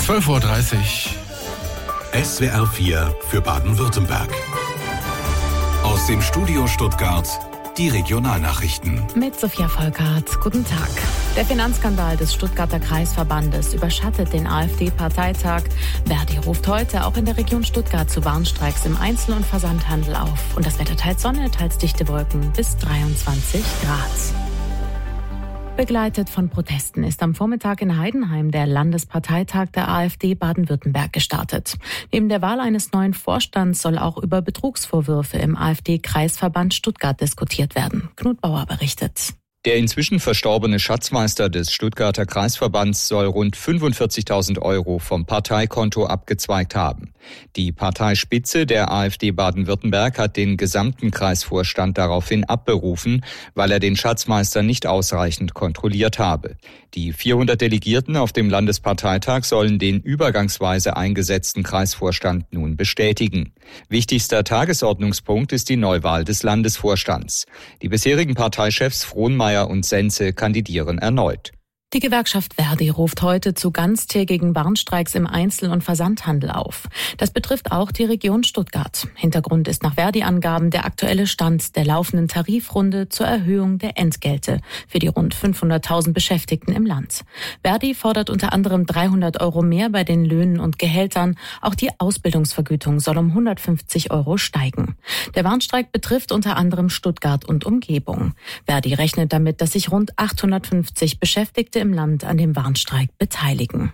12:30 Uhr. SWR 4 für Baden-Württemberg. Aus dem Studio Stuttgart die Regionalnachrichten. Mit Sophia Volkart. Guten Tag. Der Finanzskandal des Stuttgarter Kreisverbandes überschattet den AfD-Parteitag. Verdi ruft heute auch in der Region Stuttgart zu Warnstreiks im Einzel- und Versandhandel auf. Und das Wetter teils Sonne, teils dichte Wolken bis 23 Grad. Begleitet von Protesten ist am Vormittag in Heidenheim der Landesparteitag der AfD Baden-Württemberg gestartet. Neben der Wahl eines neuen Vorstands soll auch über Betrugsvorwürfe im AfD-Kreisverband Stuttgart diskutiert werden. Knut Bauer berichtet. Der inzwischen verstorbene Schatzmeister des Stuttgarter Kreisverbands soll rund 45.000 € vom Parteikonto abgezweigt haben. Die Parteispitze der AfD Baden-Württemberg hat den gesamten Kreisvorstand daraufhin abberufen, weil er den Schatzmeister nicht ausreichend kontrolliert habe. Die 400 Delegierten auf dem Landesparteitag sollen den übergangsweise eingesetzten Kreisvorstand nun bestätigen. Wichtigster Tagesordnungspunkt ist die Neuwahl des Landesvorstands. Die bisherigen Parteichefs Frohnmeier und Sense kandidieren erneut. Die Gewerkschaft Verdi ruft heute zu ganztägigen Warnstreiks im Einzel- und Versandhandel auf. Das betrifft auch die Region Stuttgart. Hintergrund ist nach Verdi-Angaben der aktuelle Stand der laufenden Tarifrunde zur Erhöhung der Entgelte für die rund 500.000 Beschäftigten im Land. Verdi fordert unter anderem 300 € mehr bei den Löhnen und Gehältern. Auch die Ausbildungsvergütung soll um 150 € steigen. Der Warnstreik betrifft unter anderem Stuttgart und Umgebung. Verdi rechnet damit, dass sich rund 850 Beschäftigte im Land an dem Warnstreik beteiligen.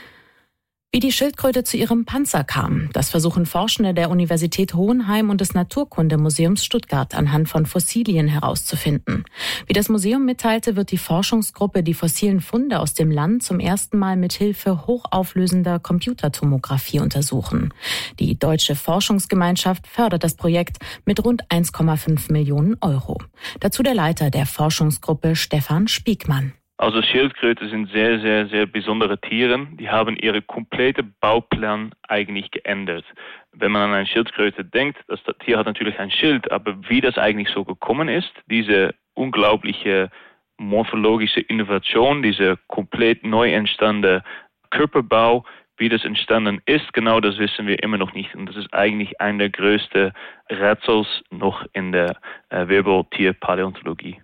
Wie die Schildkröte zu ihrem Panzer kam, das versuchen Forschende der Universität Hohenheim und des Naturkundemuseums Stuttgart anhand von Fossilien herauszufinden. Wie das Museum mitteilte, wird die Forschungsgruppe die fossilen Funde aus dem Land zum ersten Mal mit Hilfe hochauflösender Computertomographie untersuchen. Die Deutsche Forschungsgemeinschaft fördert das Projekt mit rund 1,5 Millionen €. Dazu der Leiter der Forschungsgruppe Stefan Spiegmann. Also Schildkröten sind sehr, sehr, sehr besondere Tiere. Die haben ihre komplette Bauplan eigentlich geändert. Wenn man an eine Schildkröte denkt, das Tier hat natürlich ein Schild, aber wie das eigentlich so gekommen ist, diese unglaubliche morphologische Innovation, diese komplett neu entstandene Körperbau, wie das entstanden ist, genau das wissen wir immer noch nicht. Und das ist eigentlich einer der größten Rätsels noch in der Wirbeltierpaläontologie.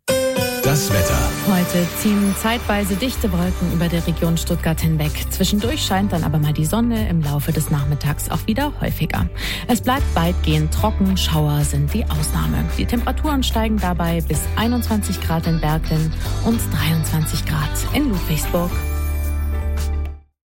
Das Wetter. Heute ziehen zeitweise dichte Wolken über der Region Stuttgart hinweg. Zwischendurch scheint dann aber mal die Sonne, im Laufe des Nachmittags auch wieder häufiger. Es bleibt weitgehend trocken, Schauer sind die Ausnahme. Die Temperaturen steigen dabei bis 21 Grad in Berglen und 23 Grad in Ludwigsburg.